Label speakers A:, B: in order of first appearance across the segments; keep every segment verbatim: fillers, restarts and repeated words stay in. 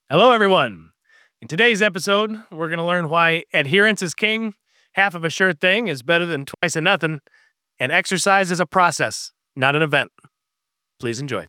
A: Hello, everyone. In today's episode, we're going to learn why adherence is king, half of a sure thing is better than twice of nothing, and exercise is a process, not an event. Please enjoy.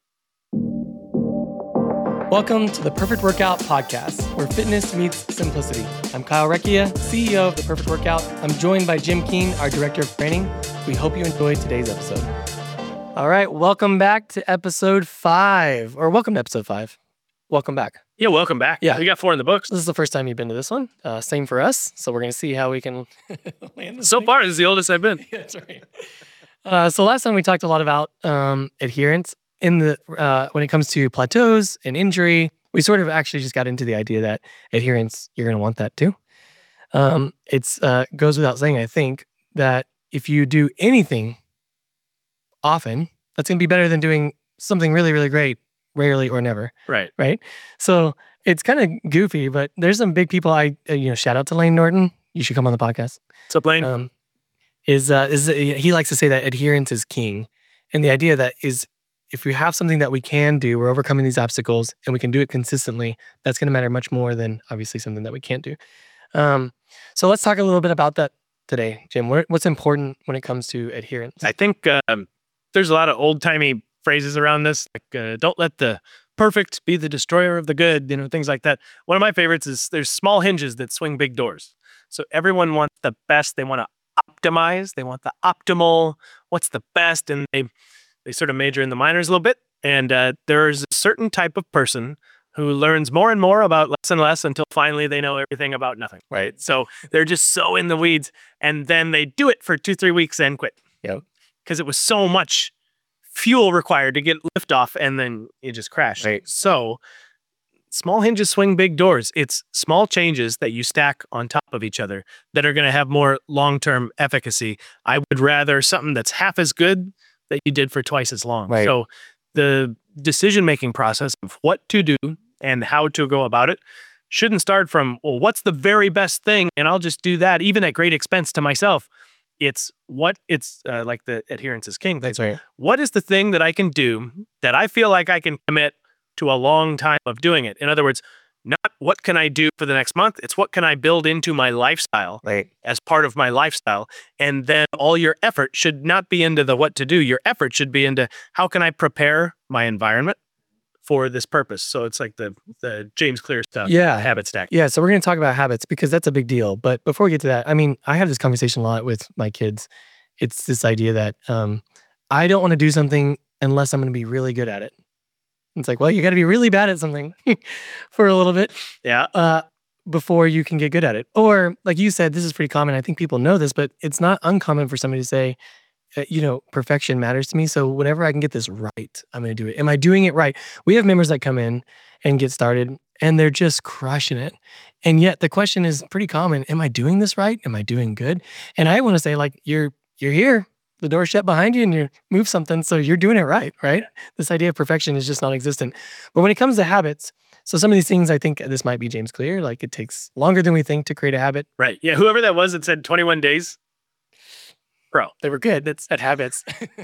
B: Welcome to the Perfect Workout Podcast, where fitness meets simplicity. I'm Kyle Recchia, C E O of The Perfect Workout. I'm joined by Jim Keene, our Director of Training. We hope you enjoyed today's episode. All right, welcome back to episode five, or welcome to episode five. Welcome back.
A: Yeah, welcome back.
B: Yeah.
A: We got four in the books.
B: This is the first time you've been to this one. Uh, same for us. So we're going to see how we can land this
A: So
B: thing.
A: far, this is the oldest I've been.
B: Yeah, that's right. Uh, so last time we talked a lot about um, adherence in the uh, when it comes to plateaus and injury. We sort of actually just got into the idea that adherence, you're going to want that too. Um, it's uh, goes without saying, I think, that if you do anything often, that's going to be better than doing something really, really great rarely or never.
A: Right.
B: Right. So it's kind of goofy, but there's some big people. I uh, you know shout out to Lane Norton. You should come on the podcast.
A: What's up, Lane?
B: Um, is uh, is he likes to say that adherence is king, and the idea that is if we have something that we can do, we're overcoming these obstacles, and we can do it consistently. That's going to matter much more than obviously something that we can't do. Um, so let's talk a little bit about that today, Jim. What, what's important when it comes to adherence?
A: I think um, there's a lot of old-timey phrases around this, like uh, don't let the perfect be the destroyer of the good, you know, things like that. One of my favorites is there's small hinges that swing big doors. So everyone wants the best. They want to optimize. They want the optimal. What's the best? And they they sort of major in the minors a little bit. And uh, there's a certain type of person who learns more and more about less and less until finally they know everything about nothing, right? So they're just so in the weeds. And then they do it for two, three weeks and quit.
B: Yep.
A: Because it was so much fuel required to get liftoff, and then it just crashed.
B: Right.
A: So small hinges swing big doors. It's small changes that you stack on top of each other that are going to have more long-term efficacy. I would rather something that's half as good that you did for twice as long.
B: Right.
A: So the decision-making process of what to do and how to go about it shouldn't start from, well, what's the very best thing? And I'll just do that, even at great expense to myself. It's what it's uh, like the adherence is king.
B: That's right.
A: What is the thing that I can do that I feel like I can commit to a long time of doing it? In other words, not what can I do for the next month? It's what can I build into my lifestyle
B: Right.
A: as part of my lifestyle? And then all your effort should not be into the what to do. Your effort should be into how can I prepare my environment for this purpose? So it's like the the James Clear stuff.
B: Yeah.
A: Habit stack.
B: Yeah, so we're going to talk about habits because that's a big deal. But before we get to that, I mean, I have this conversation a lot with my kids. It's this idea that um, I don't want to do something unless I'm going to be really good at it. It's like, well, you got to be really bad at something for a little bit
A: Yeah.
B: uh, before you can get good at it. Or like you said, this is pretty common. I think people know this, but it's not uncommon for somebody to say, uh, you know, perfection matters to me. So whenever I can get this right, I'm going to do it. Am I doing it right? We have members that come in and get started and they're just crushing it. And yet the question is pretty common. Am I doing this right? Am I doing good? And I want to say like, you're, you're here, the door's shut behind you and you move something. So you're doing it right, right? This idea of perfection is just non-existent. But when it comes to habits, so some of these things, I think this might be James Clear, like it takes longer than we think to create a habit.
A: Right. Yeah. Whoever that was that said twenty-one days. Bro.
B: They were good. That's at habits.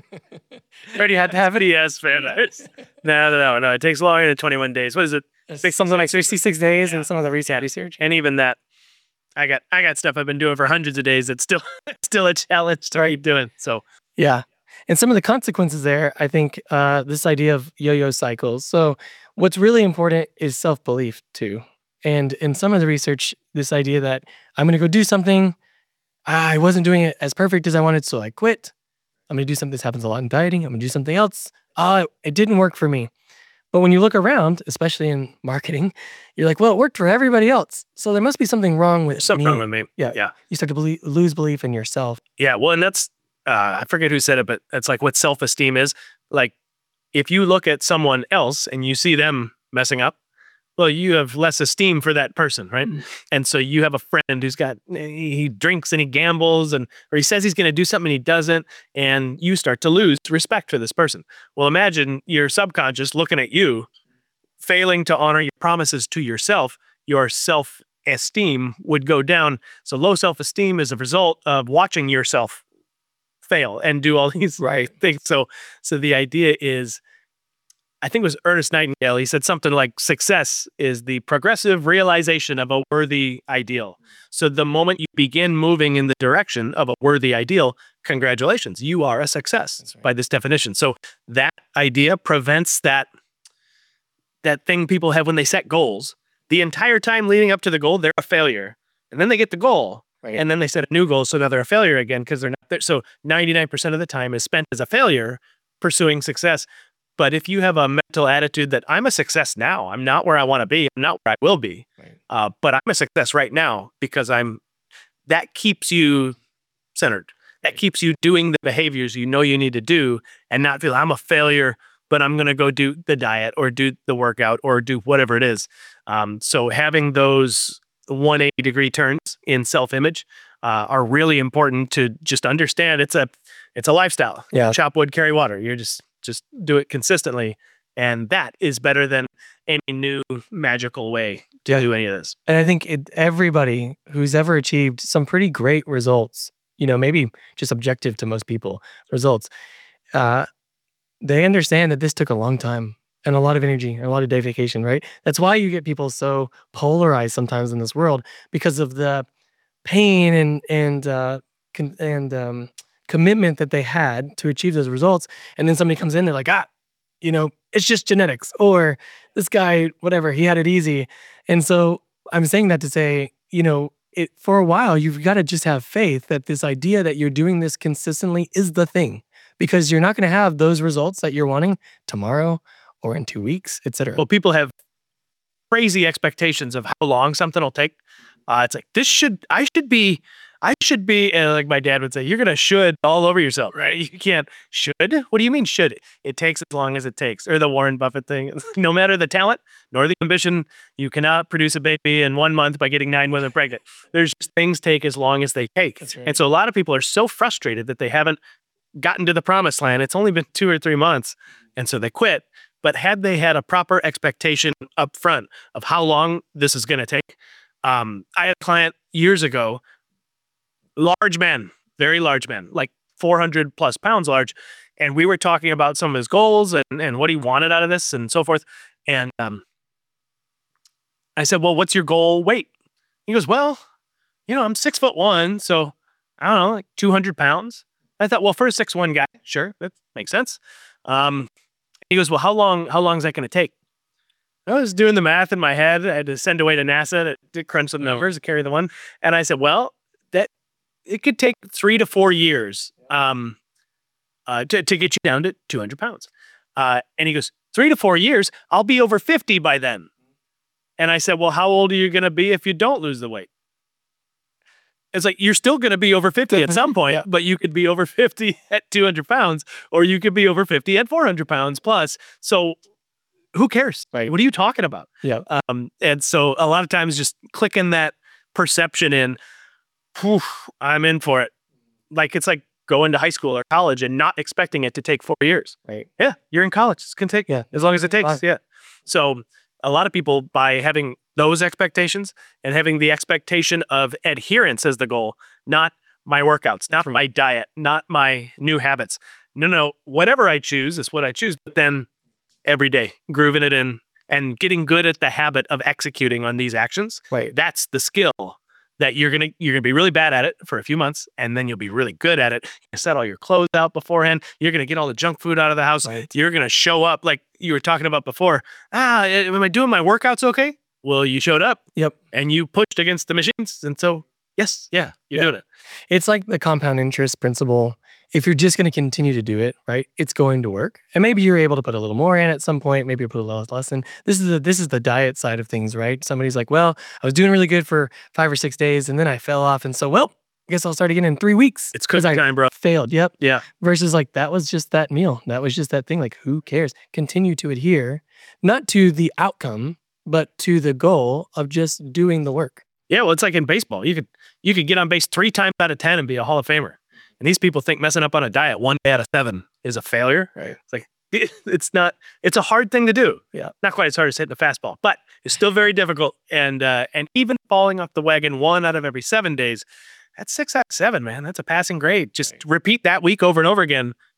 B: Already had to have it.
A: Yes, man. No, no, no, no. It takes longer than twenty-one days. What is it?
B: It's something like sixty-six days
A: Yeah.
B: and some of the recent research.
A: And even that, I got I got stuff I've been doing for hundreds of days that's still still a challenge to keep doing. So
B: Yeah. And some of the consequences there, I think uh, this idea of yo-yo cycles. So what's really important is self-belief too. And in some of the research, this idea that I'm going to go do something, I wasn't doing it as perfect as I wanted, so I quit. I'm going to do something. This happens a lot in dieting. I'm going to do something else. Uh, it didn't work for me. But when you look around, especially in marketing, you're like, well, it worked for everybody else. So there must be something wrong with
A: there's something
B: me.
A: wrong with me.
B: Yeah.
A: Yeah.
B: You start to believe, lose belief in yourself.
A: Yeah. Well, and that's uh, I forget who said it, but it's like what self-esteem is. Like if you look at someone else and you see them messing up, well, you have less esteem for that person, right?
B: Mm.
A: And so you have a friend who's got, he drinks and he gambles and, or he says he's going to do something and he doesn't, and you start to lose respect for this person. Well, imagine your subconscious looking at you, failing to honor your promises to yourself, your self-esteem would go down. So low self-esteem is a result of watching yourself fail and do all these
B: Right.
A: things. So, so the idea is I think it was Ernest Nightingale. He said something like, success is the progressive realization of a worthy ideal. So the moment you begin moving in the direction of a worthy ideal, congratulations, you are a success right. by this definition. So that idea prevents that, that thing people have when they set goals. The entire time leading up to the goal, they're a failure. And then they get the goal. Right. And then they set a new goal, so now they're a failure again because they're not there. So ninety-nine percent of the time is spent as a failure pursuing success. But if you have a mental attitude that I'm a success now, I'm not where I want to be, I'm not where I will be, right. uh, but I'm a success right now because I'm, that keeps you centered. That keeps you doing the behaviors you know you need to do and not feel I'm a failure, but I'm going to go do the diet or do the workout or do whatever it is. Um, so having those one hundred eighty degree turns in self-image uh, are really important to just understand. It's a, it's a lifestyle.
B: Yeah.
A: Chop wood, carry water. You're just, just do it consistently. And that is better than any new magical way to yeah. do any of this.
B: And I think it, everybody who's ever achieved some pretty great results, you know, maybe just objective to most people results, uh, they understand that this took a long time and a lot of energy and a lot of dedication, right? That's why you get people so polarized sometimes in this world because of the pain and, and, uh, con and, um, commitment that they had to achieve those results. And then somebody comes in, they're like, ah, you know, it's just genetics, or this guy, whatever, he had it easy. And so I'm saying that to say, you know, it, for a while, you've got to just have faith that this idea that you're doing this consistently is the thing, because you're not going to have those results that you're wanting tomorrow or in two weeks, et cetera.
A: Well, people have crazy expectations of how long something will take. Uh, it's like, this should, I should be, I should be, and like my dad would say, you're going to should all over yourself, right? You can't should. What do you mean should? It takes as long as it takes. Or the Warren Buffett thing. No matter the talent nor the ambition, you cannot produce a baby in one month by getting nine women pregnant. There's just things take as long as they take.
B: That's right.
A: And so a lot of people are so frustrated that they haven't gotten to the promised land. It's only been two or three months. And so they quit. But had they had a proper expectation up front of how long this is going to take, um, I had a client years ago, large man, very large man, like four hundred plus pounds large. And we were talking about some of his goals and, and what he wanted out of this and so forth. And um, I said, well, what's your goal weight? He goes, well, you know, I'm six foot one. So I don't know, like two hundred pounds. I thought, well, for a six one guy, sure, that makes sense. Um, he goes, well, how long, how long is that going to take? I was doing the math in my head. I had to send away to NASA to, to crunch some numbers to carry the one. And I said, well, that it could take three to four years um, uh, to, to get you down to two hundred pounds. Uh, and he goes, three to four years, I'll be over fifty by then. And I said, well, how old are you going to be if you don't lose the weight? It's like, you're still going to be over fifty at some point, yeah. but you could be over fifty at two hundred pounds, or you could be over fifty at four hundred pounds plus. So who cares?
B: Right.
A: What are you talking about?
B: Yeah.
A: Um, and so a lot of times just clicking that perception in, whew, I'm in for it. Like, it's like going to high school or college and not expecting it to take four years.
B: Right.
A: Yeah. You're in college. It's going to take
B: yeah.
A: as long as it takes.
B: Wow.
A: Yeah. So a lot of people, by having those expectations and having the expectation of adherence as the goal, not my workouts, not my diet, not my new habits. No, no, whatever I choose is what I choose. But then every day, grooving it in and getting good at the habit of executing on these actions.
B: Right.
A: That's the skill that you're gonna you're gonna be really bad at it for a few months, and then you'll be really good at it. You set all your clothes out beforehand. You're gonna get all the junk food out of the house.
B: Right.
A: You're gonna show up like you were talking about before. Ah, am I doing my workouts okay? Well, you showed up.
B: Yep.
A: And you pushed against the machines, and so yes, yeah, you're
B: yeah.
A: doing it.
B: It's like the compound interest principle. If you're just going to continue to do it, right, it's going to work. And maybe you're able to put a little more in at some point. Maybe you put a little less in. This is the this is the diet side of things, right? Somebody's like, well, I was doing really good for five or six days, and then I fell off, and so well, I guess I'll start again in three weeks.
A: It's cooking time, bro.
B: Failed. Yep.
A: Yeah.
B: Versus like that was just that meal. That was just that thing. Like, who cares? Continue to adhere, not to the outcome, but to the goal of just doing the work.
A: Yeah. Well, it's like in baseball. You could you could get on base three times out of ten and be a Hall of Famer. And these people think messing up on a diet one day out of seven is a failure.
B: Right.
A: It's like, it's not, it's a hard thing to do.
B: Yeah.
A: Not quite as hard as hitting a fastball, but it's still very difficult. And, uh, and even falling off the wagon one out of every seven days, that's six out of seven, man. That's a passing grade. Just
B: right.
A: repeat that week over and over again.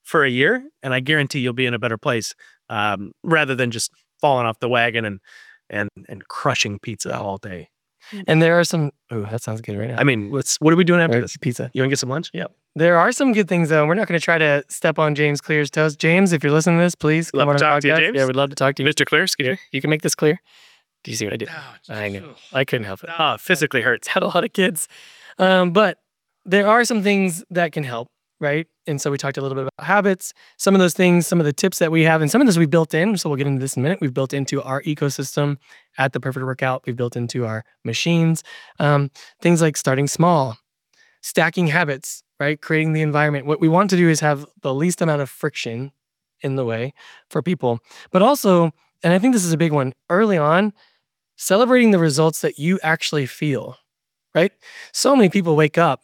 A: for a year, and I guarantee you'll be in a better place um, rather than just falling off the wagon and and and crushing pizza all day.
B: And there are some, oh, that sounds good right now.
A: I mean, what's what are we doing after
B: Or
A: this?
B: pizza.
A: You want to get some lunch?
B: Yep. There are some good things though. We're not going to try to step on James Clear's toes. James, if you're listening to this, please
A: Love
B: come on
A: to
B: our
A: talk to you,
B: podcast.
A: James.
B: Yeah, we'd love to talk to you.
A: Mister Clear, excuse me.
B: You can make this clear. Do you see what I did? I know. I couldn't help it.
A: Oh, physically hurts.
B: Had a lot of kids. Um, but there are some things that can help, right? And so we talked a little bit about habits, some of those things, some of the tips that we have, and some of this we built in. So we'll get into this in a minute. We've built into our ecosystem at the Perfect Workout. We've built into our machines. Um, things like starting small, stacking habits, right? Creating the environment. What we want to do is have the least amount of friction in the way for people. But also, and I think this is a big one, early on, celebrating the results that you actually feel, right? So many people wake up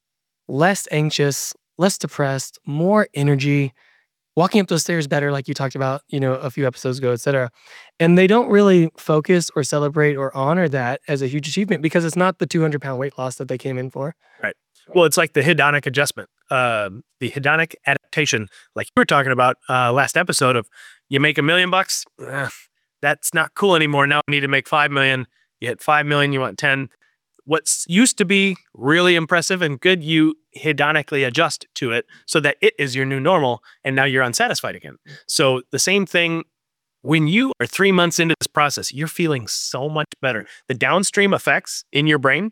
B: less anxious, less depressed, more energy, walking up those stairs better, like you talked about, you know, a few episodes ago, et cetera. And they don't really focus or celebrate or honor that as a huge achievement because it's not the two hundred pound weight loss that they came in for.
A: Right. Well, it's like the hedonic adjustment, um, the hedonic adaptation, like you were talking about uh, last episode of you make a million bucks. Uh, that's not cool anymore. Now I need to make five million. You hit five million, you want ten. What's used to be really impressive and good, you hedonically adjust to it so that it is your new normal, and now you're unsatisfied again. So the same thing, when you are three months into this process, you're feeling so much better. The downstream effects in your brain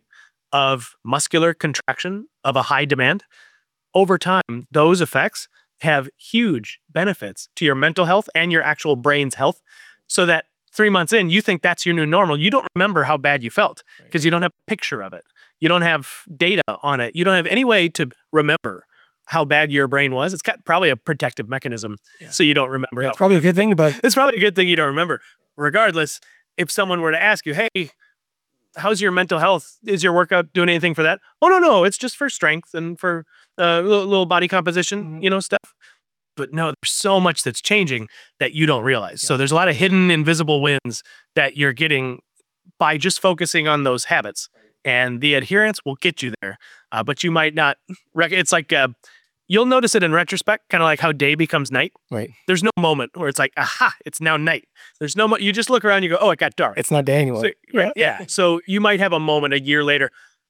A: of muscular contraction of a high demand, over time, those effects have huge benefits to your mental health and your actual brain's health, so that three months in, you think that's your new normal. You don't remember how bad you felt because you don't have a picture of it. You don't have data on it. You don't have any way to remember how bad your brain was. It's got probably a protective mechanism, yeah. So you don't remember.
B: It's probably a good thing, but
A: it's probably a good thing you don't remember. Regardless, if someone were to ask you, hey, how's your mental health? Is your workout doing anything for that? Oh, no, no, it's just for strength and for uh, little, little body composition, mm-hmm. you know, stuff. But no, there's so much that's changing that you don't realize. Yeah. So there's a lot of hidden, invisible wins that you're getting by just focusing on those habits. And the adherence will get you there. Uh, but you might not, rec- it's like, uh, you'll notice it in retrospect, kind of like how day becomes night.
B: Right.
A: There's no moment where it's like, aha, it's now night. There's no, mo- you just look around and you go, oh, it got dark.
B: It's not day anymore.
A: So, right, yeah. So you might have a moment a year later.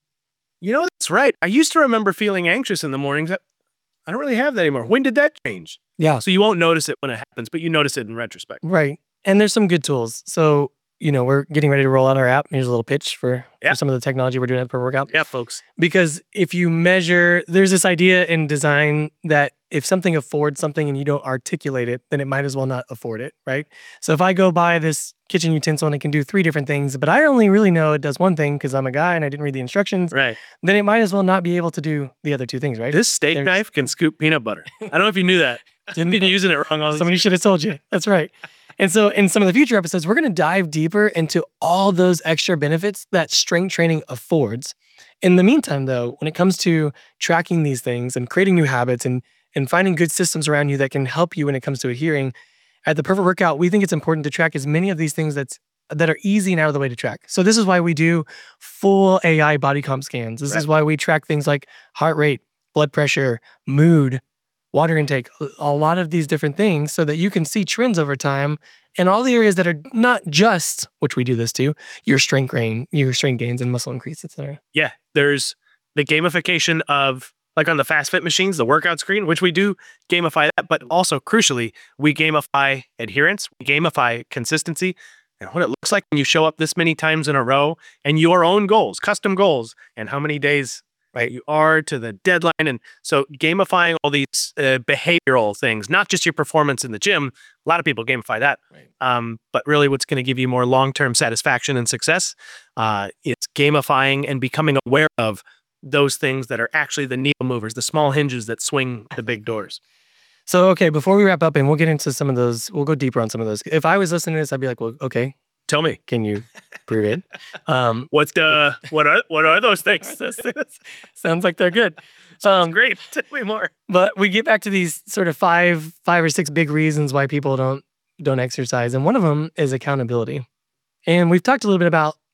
A: You know, that's right. I used to remember feeling anxious in the mornings. I don't really have that anymore. When did that change?
B: Yeah.
A: So you won't notice it when it happens, but you notice it in retrospect.
B: Right. And there's some good tools. So, you know, we're getting ready to roll out our app. Here's a little pitch for,
A: yeah.
B: for some of the technology we're doing at the Perfect Workout.
A: Yeah, folks.
B: Because if you measure, there's this idea in design that if something affords something and you don't articulate it, then it might as well not afford it, right? So if I go buy this kitchen utensil and it can do three different things, but I only really know it does one thing because I'm a guy and I didn't read the instructions,
A: right? Then
B: it might as well not be able to do the other two things, right?
A: This steak There's... knife can scoop peanut butter. I don't know if you knew that. Didn't be using it wrong all these
B: Somebody should have told you. That's right. And so in some of the future episodes, we're going to dive deeper into all those extra benefits that strength training affords. In the meantime, though, when it comes to tracking these things and creating new habits and, and finding good systems around you that can help you when it comes to adhering, at the Perfect Workout, we think it's important to track as many of these things that's that are easy and out of the way to track. So this is why we do full A I body comp scans. This right. is why we track things like heart rate, blood pressure, mood, water intake, a lot of these different things so that you can see trends over time in all the areas that are not just, which we do this to, your strength gain, your strength gains and muscle increase, et cetera.
A: Yeah, there's the gamification of, like on the fast fit machines, the workout screen, which we do gamify that, but also crucially, we gamify adherence, we gamify consistency, and what it looks like when you show up this many times in a row and your own goals, custom goals, and how many days right you are to the deadline. And so gamifying all these uh, behavioral things, not just your performance in the gym. A lot of people gamify that, right. um, but really what's going to give you more long-term satisfaction and success uh, is gamifying and becoming aware of those things that are actually the needle movers, the small hinges that swing the big doors.
B: So, okay, before we wrap up and we'll get into some of those, we'll go deeper on some of those. If I was listening to this, I'd be like, well, okay.
A: Tell me.
B: Can you prove it? Um,
A: What's the, what are, what are those things?
B: Sounds like they're good.
A: Sounds um, great. Tell me more.
B: But we get back to these sort of five, five or six big reasons why people don't, don't exercise. And one of them is accountability. And we've talked a little bit about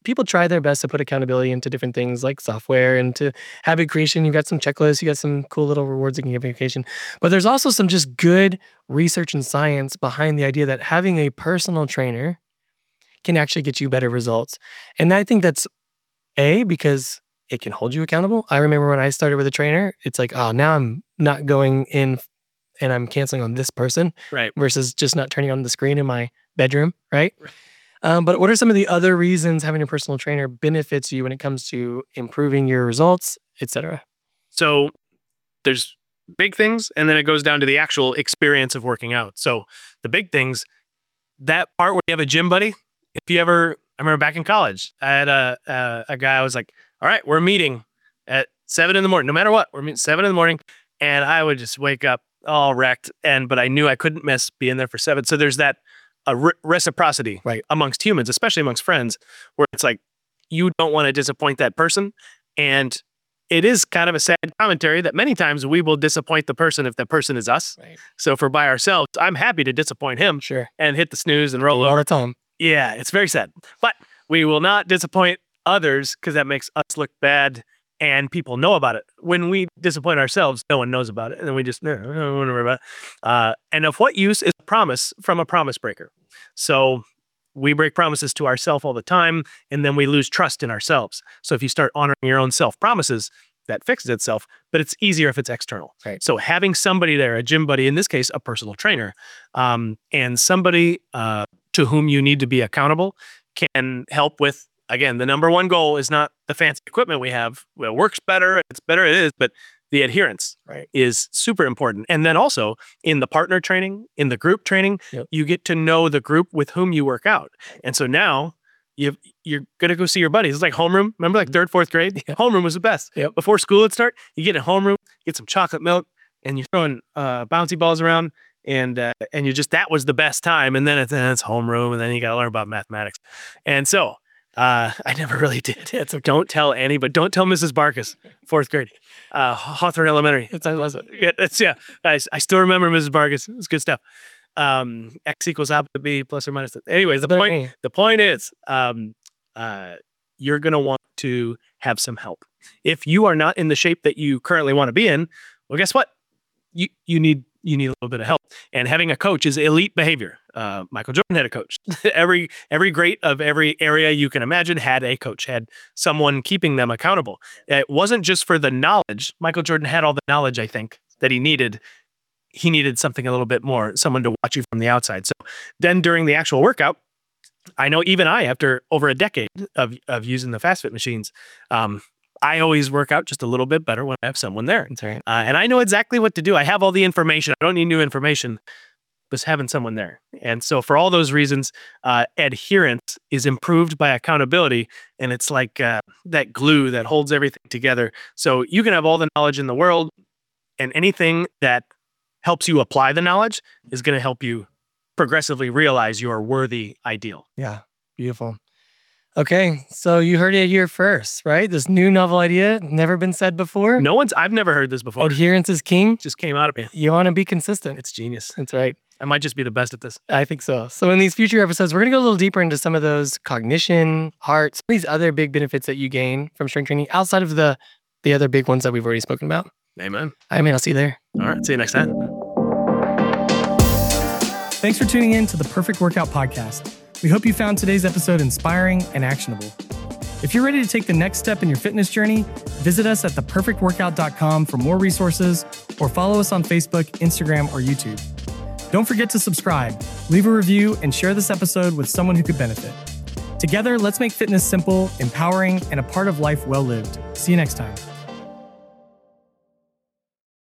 B: people try their best to put accountability into different things like software and to habit creation. You've got some checklists, you got some cool little rewards that can give vacation. But there's also some just good research and science behind the idea that having a personal trainer can actually get you better results. And I think that's A, because it can hold you accountable. I remember when I started with a trainer, it's like, oh, now I'm not going in and I'm canceling on this person,
A: right?
B: Versus just not turning on the screen in my bedroom, right? right. Um, but what are some of the other reasons having a personal trainer benefits you when it comes to improving your results, et cetera?
A: So there's big things, and then it goes down to the actual experience of working out. So the big things, that part where you have a gym buddy, if you ever, I remember back in college, I had a, a, a guy, I was like, all right, we're meeting at seven in the morning, no matter what, we're meeting seven in the morning. And I would just wake up all wrecked. And, but I knew I couldn't miss being there for seven. So there's that a re- reciprocity
B: right.
A: amongst humans, especially amongst friends, where it's like, you don't want to disappoint that person. And it is kind of a sad commentary that many times we will disappoint the person if that person is us.
B: Right.
A: So if we're by ourselves, I'm happy to disappoint him
B: sure.
A: and hit the snooze and roll
B: all
A: over.
B: the time.
A: Yeah, it's very sad. But we will not disappoint others because that makes us look bad and people know about it. When we disappoint ourselves, no one knows about it. And then we just, no, no, don't worry about it. Uh, and of what use is a promise from a promise breaker? So we break promises to ourselves all the time, and then we lose trust in ourselves. So if you start honoring your own self-promises, that fixes itself, but it's easier if it's external.
B: Right.
A: So having somebody there, a gym buddy, in this case, a personal trainer, um, and somebody uh, to whom you need to be accountable can help with, again, the number one goal is not the fancy equipment we have. Well, it works better, it's better it is, but the adherence
B: right.
A: is super important. And then also in the partner training, in the group training,
B: yep.
A: you get to know the group with whom you work out. And so now you've, you're going to go see your buddies. It's like homeroom. Remember like third, fourth grade?
B: Yeah.
A: Homeroom was the best.
B: Yep.
A: Before school would start, you get a homeroom, get some chocolate milk, and you're throwing uh, bouncy balls around. And uh, and you just, that was the best time. And then it's, then it's homeroom, and then you got to learn about mathematics. And so uh, I never really did. Yeah, so don't tell Annie, but don't tell Missus Barkus, fourth grade, uh, Hawthorne Elementary.
B: It's, it's,
A: yeah, it's, yeah. I, I still remember Missus Barkus. It's good stuff. Um, X equals opposite B plus or minus. Anyways, the point, the point is, um, uh, you're going to want to have some help. If you are not in the shape that you currently want to be in, well, guess what? You, you need, you need a little bit of help. And having a coach is elite behavior. Uh, Michael Jordan had a coach. every, every great of every area you can imagine had a coach, had someone keeping them accountable. It wasn't just for the knowledge. Michael Jordan had all the knowledge, I think, that he needed. He needed something a little bit more, someone to watch you from the outside. So then during the actual workout, I know even I, after over a decade of, of using the FastFit machines, um, I always work out just a little bit better when I have someone there.
B: That's right.
A: Uh, and I know exactly what to do. I have all the information. I don't need new information, just having someone there. And so for all those reasons, uh, adherence is improved by accountability. And it's like uh, that glue that holds everything together. So you can have all the knowledge in the world, and anything that helps you apply the knowledge is going to help you progressively realize your worthy ideal.
B: Yeah, beautiful. Okay, so you heard it here first, right? This new novel idea, never been said before.
A: No one's, I've never heard this before.
B: Adherence is king.
A: Just came out of me.
B: You want to be consistent.
A: It's genius.
B: That's right.
A: I might just be the best at this.
B: I think so. So in these future episodes, we're going to go a little deeper into some of those cognition, heart, some of these other big benefits that you gain from strength training outside of the, the other big ones that we've already spoken about.
A: Amen.
B: I mean, I'll see you there.
A: All right. See you next time.
B: Thanks for tuning in to the Perfect Workout Podcast. We hope you found today's episode inspiring and actionable. If you're ready to take the next step in your fitness journey, visit us at the perfect workout dot com for more resources, or follow us on Facebook, Instagram, or YouTube. Don't forget to subscribe, leave a review, and share this episode with someone who could benefit. Together, let's make fitness simple, empowering, and a part of life well lived. See you next time.